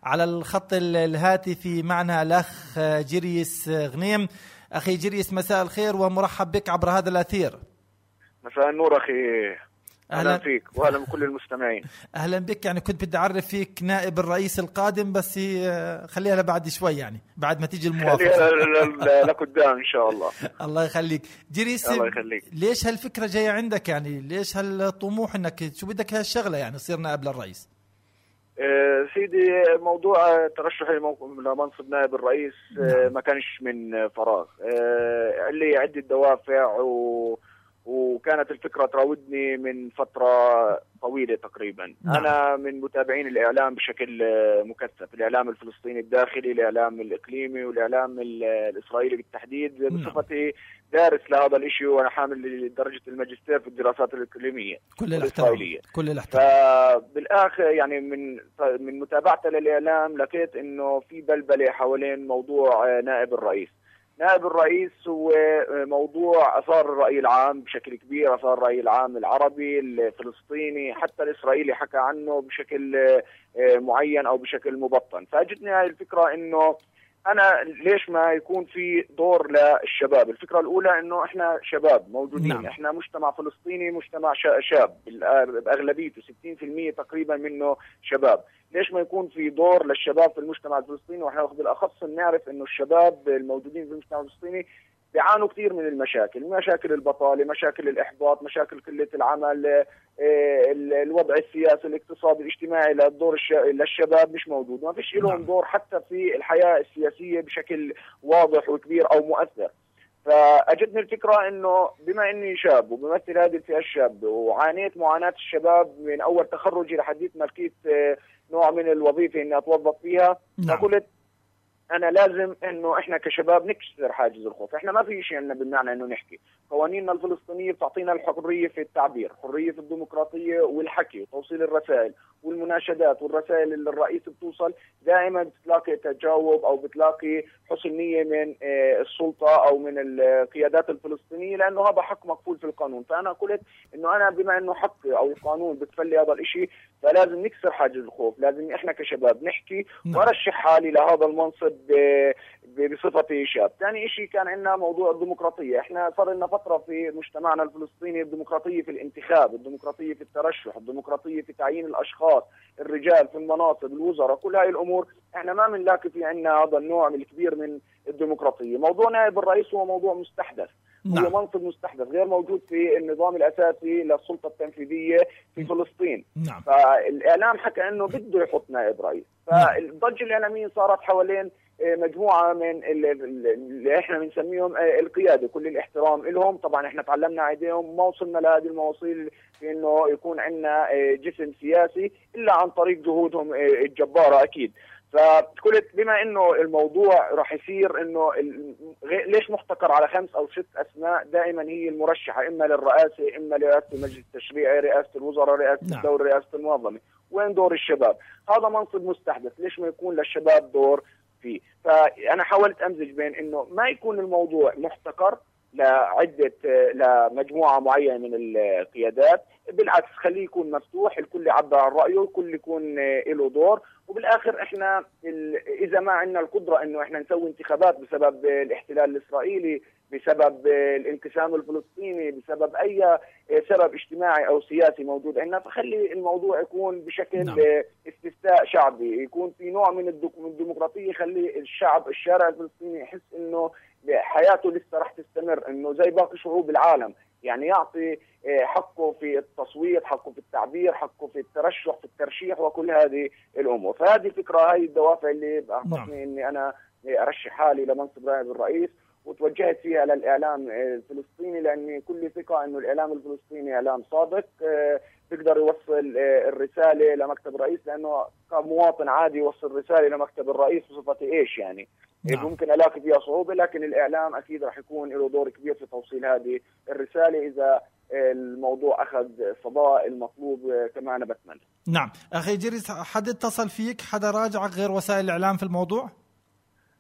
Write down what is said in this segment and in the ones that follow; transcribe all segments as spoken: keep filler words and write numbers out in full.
على الخط الهاتفي معنا الأخ جريس غنيم. أخي جريس مساء الخير ومرحب بك عبر هذا الأثير. مساء النور أخي، أهلا, أهلا فيك وأهلا بكل المستمعين. أهلا بك. يعني كنت بدي أعرف فيك نائب الرئيس القادم، بس خليها لبعد شوي، يعني بعد ما تيجي الموافقة خليها لقدام إن شاء الله. الله يخليك جريس. الله يخليك. ليش هالفكرة جاية عندك؟ يعني ليش هالطموح إنك شو بدك هالشغلة يعني تصير نائب للرئيس؟ أه سيدي، موضوع ترشحي لمنصب نائب الرئيس أه ما كانش من فراغ، أه لي عدة دوافع و وكانت الفكرة تراودني من فترة طويلة تقريبا. نعم. أنا من متابعين الإعلام بشكل مكثف، الإعلام الفلسطيني الداخلي، الإعلام الإقليمي والإعلام الإسرائيلي بالتحديد. نعم. بصفتي دارس لهذا الإشي وأنا حامل درجة الماجستير في الدراسات الإقليمية كل الإسرائيلية. كل الاحترام. فبالآخر يعني من من متابعتي للإعلام لقيت إنه في بلبلة حوالين موضوع نائب الرئيس. نائب الرئيس هو موضوع أثار الرأي العام بشكل كبير، أثار الرأي العام العربي الفلسطيني حتى الإسرائيلي حكى عنه بشكل معين أو بشكل مبطن. فأجتني هاي الفكرة إنه أنا ليش ما يكون في دور للشباب. الفكرة الأولى إنه إحنا شباب موجودين. نعم. إحنا مجتمع فلسطيني، مجتمع شاب بأغلبيته ستين بالمئة تقريبا منه شباب. ليش ما يكون في دور للشباب في المجتمع الفلسطيني؟ وإحنا بالأخص نعرف إنه الشباب الموجودين في المجتمع الفلسطيني بيعانوا كثير من المشاكل، مشاكل البطالة، مشاكل الإحباط، مشاكل قلة العمل، الوضع السياسي الاقتصادي الاجتماعي. للدور للشباب مش موجود، ما فيش لهم دور حتى في الحياة السياسية بشكل واضح وكبير أو مؤثر. فأجتني الفكرة إنه بما إني شاب وبمثل هذه الفئة الشابة وعانيت معاناة الشباب من أول تخرجي لحديث ما لقيت نوع من الوظيفة إني أتوظف فيها. نعم. فقلت أنا لازم إنه إحنا كشباب نكسر حاجز الخوف. إحنا ما في شيء عندنا بالمعنى إنه نحكي. قوانيننا الفلسطينية بتعطينا الحرية في التعبير، حرية في الديمقراطية والحكي وتوصيل الرسائل والمناشدات، والرسائل اللي الرئيس بتوصل دائما بتلاقي تجاوب أو بتلاقي حسن نية من السلطة أو من القيادات الفلسطينية، لأنه هذا حق مكفول في القانون. فأنا قلت إنه أنا بما إنه حق أو القانون بتفلي هذا الإشي فلازم نكسر حاجز الخوف، لازم إحنا كشباب نحكي. نعم. وأرشح حالي لهذا المنصب بصفتي شاب. ثاني إشي كان عندنا موضوع الديمقراطية. إحنا صار لنا فترة في مجتمعنا الفلسطيني الديمقراطية في الانتخاب، الديمقراطية في الترشح، الديمقراطية في تعيين الأشخاص، الرجال في المناصب، الوزراء، كل هاي الأمور إحنا ما بنلاقي في عندنا هذا النوع الكبير من الديمقراطية. موضوع نائب الرئيس هو موضوع مستحدث. نعم. هو منصب مستحدث غير موجود في النظام الأساسي للسلطة التنفيذية في فلسطين. نعم. فالإعلام حكى إنه بده يحط نائب رئيس. فالضجة الإعلامية صارت حوالين مجموعة من اللي احنا بنسميهم القيادة، كل الاحترام لهم. طبعا احنا تعلمنا عليهم، ما وصلنا لهذه المواصيل في انه يكون عندنا جسم سياسي الا عن طريق جهودهم الجبارة اكيد. فقلت بما انه الموضوع راح يصير انه ليش محتكر على خمس او ست اسماء دائما هي المرشحة، اما للرئاسة، اما لرئاسة المجلس التشريعي، رئاسة الوزراء، رئاسة نعم. الدولة، رئاسة المنظمة. وين دور الشباب؟ هذا منصب مستحدث، ليش ما يكون للشباب دور فيه؟ فأنا حاولت أمزج بين إنه ما يكون الموضوع محتكر لعدة لمجموعة معينة من القيادات، بالعكس خليه يكون مفتوح، الكل يعبر عن رأيه، الكل يكون له دور. وبالآخر إحنا إذا ما عندنا القدرة إنه إحنا نسوي انتخابات بسبب الاحتلال الإسرائيلي، بسبب الانقسام الفلسطيني، بسبب أي سبب اجتماعي أو سياسي موجود عندنا، فخلي الموضوع يكون بشكل نعم. استفتاء شعبي، يكون في نوع من الديمقراطية، يخلي الشعب الشارع الفلسطيني يحس إنه حياته لسه راح تستمر، إنه زي باقي شعوب العالم، يعني يعطي حقه في التصويت، حقه في التعبير، حقه في الترشح، في الترشيح، وكل هذه الأمور. فهذه الفكرة، هاي الدوافع اللي أعطتني إني أنا أرشح حالي لمنصب نائب الرئيس، وتوجهت فيها للإعلام الفلسطيني، لأني كل ثقة إنه الإعلام الفلسطيني إعلام صادق بيقدر يوصل الرسالة لمكتب الرئيس، لأنه كمواطن عادي يوصل رسالة لمكتب الرئيس بصفة إيش يعني نعم. ممكن ألاقي فيها صعوبة، لكن الإعلام أكيد راح يكون له دور كبير في توصيل هذه الرسالة إذا الموضوع أخذ صداء المطلوب كما أنا بتمنى. نعم أخي جريس، حد اتصل فيك، حدا راجعك غير وسائل الإعلام في الموضوع؟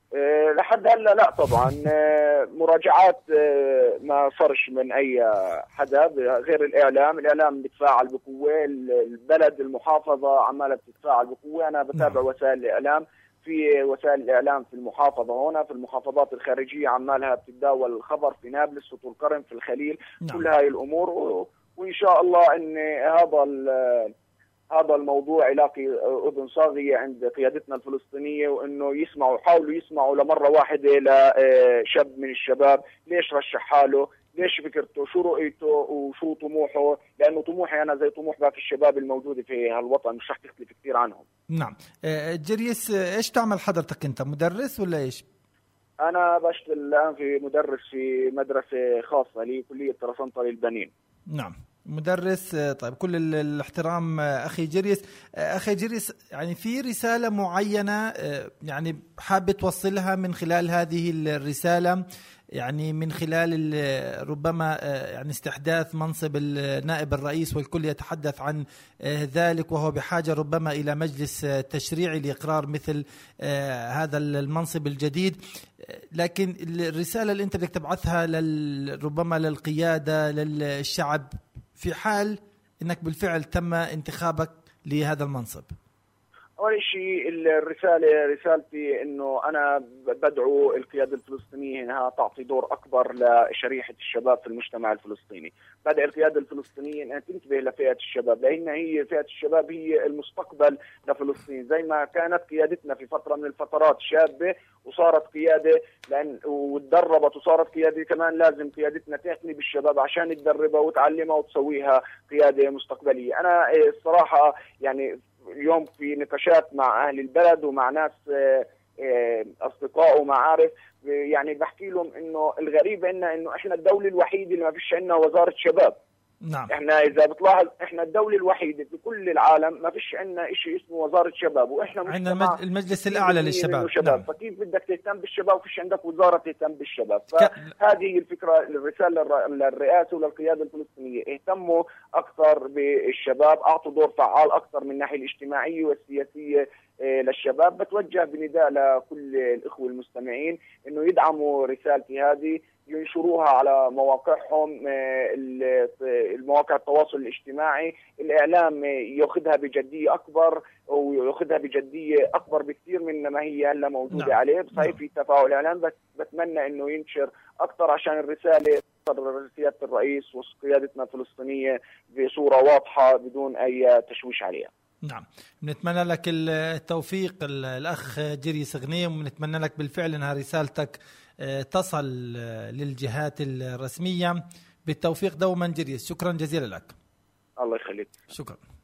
لحد هلا لا طبعا، مراجعات ما صارش من اي حدا غير الاعلام. الاعلام بيتفاعل بقوه، البلد المحافظه عماله بتتفاعل بقوه. انا بتابع وسائل الاعلام، في وسائل الاعلام في المحافظه هنا، في المحافظات الخارجيه عمالها بتتداول الخبر، في نابلس وطول كرم، في الخليل، نعم. كل هاي الامور، وان شاء الله ان هذا هذا الموضوع يلاقي اذن صاغيه عند قيادتنا الفلسطينيه، وانه يسمعوا، يحاولوا يسمعوا لمره واحده لشاب من الشباب ليش رشح حاله، ليش فكرته، شو رؤيته وشو طموحه، لانه طموحي انا زي طموح باقي الشباب الموجوده في هالوطن، مش رح تختلف كثير عنهم. نعم. جريس، ايش تعمل حضرتك؟ انت مدرس ولا ايش؟ انا بشتغل الان في مدرس في مدرسه خاصه لي، كليه طرسنطه للبنين. نعم، مدرس. طيب، كل الاحترام اخي جريس. اخي جريس، يعني في رساله معينه يعني حابه توصلها من خلال هذه الرساله، يعني من خلال ربما يعني استحداث منصب النائب الرئيس، والكل يتحدث عن ذلك، وهو بحاجه ربما الى مجلس تشريعي لاقرار مثل هذا المنصب الجديد. لكن الرساله اللي انت بدك تبعثها ربما للقياده، للشعب، في حال انك بالفعل تم انتخابك لهذا المنصب. أول شيء الرسالة رسالتي إنه أنا بدعو القيادة الفلسطينية إنها تعطي دور أكبر لشريحة الشباب في المجتمع الفلسطيني. بدأ القيادة الفلسطينية إنها تنتبه لفئة الشباب، لأن هي فئة الشباب هي المستقبل لفلسطين، زي ما كانت قيادتنا في فترة من الفترات شابة وصارت قيادة، لأن وتدربت وصارت قيادة كمان. لازم قيادتنا تعتني بالشباب عشان تدربها وتعلمها وتسويها قيادة مستقبلية. أنا الصراحة يعني اليوم في نقاشات مع أهل البلد ومع ناس أصدقاء ومعارف، يعني بحكي لهم إنه الغريب إنه إنه إحنا الدولة الوحيدة اللي ما فيش عندنا وزارة شباب. نعم. إحنا إذا بتلاحظ إحنا الدولة الوحيدة في كل العالم ما فيش عندنا إشي اسمه وزارة شباب، وإحنا عندنا المجلس الأعلى للشباب. نعم. فكيف بدك تهتم بالشباب وفيش عندك وزارة تهتم بالشباب؟ فهذه الفكرة، الرسالة للرئاسة وللقيادة الفلسطينية، اهتموا أكثر بالشباب، أعطوا دور فعال أكثر من الناحية الاجتماعية والسياسية للشباب. بتوجه بنداء لكل الإخوة المستمعين إنه يدعموا رسالتي هذه، ينشروها على مواقعهم، المواقع التواصل الاجتماعي، الإعلام يأخذها بجدية أكبر ويأخذها بجدية أكبر بكثير من ما هي هلا موجودة. نعم. عليه صحيح في تفاعل إعلام، بس بتمنى إنه ينشر أكثر عشان الرسالة تصل سيادة الرئيس وقيادتنا الفلسطينية بصورة واضحة بدون أي تشويش عليها. نعم، نتمنى لك التوفيق الأخ جريس غنيم، ونتمنى لك بالفعل أنها رسالتك تصل للجهات الرسمية. بالتوفيق دوما جريس، شكرا جزيلا لك. الله يخليك. شكرا.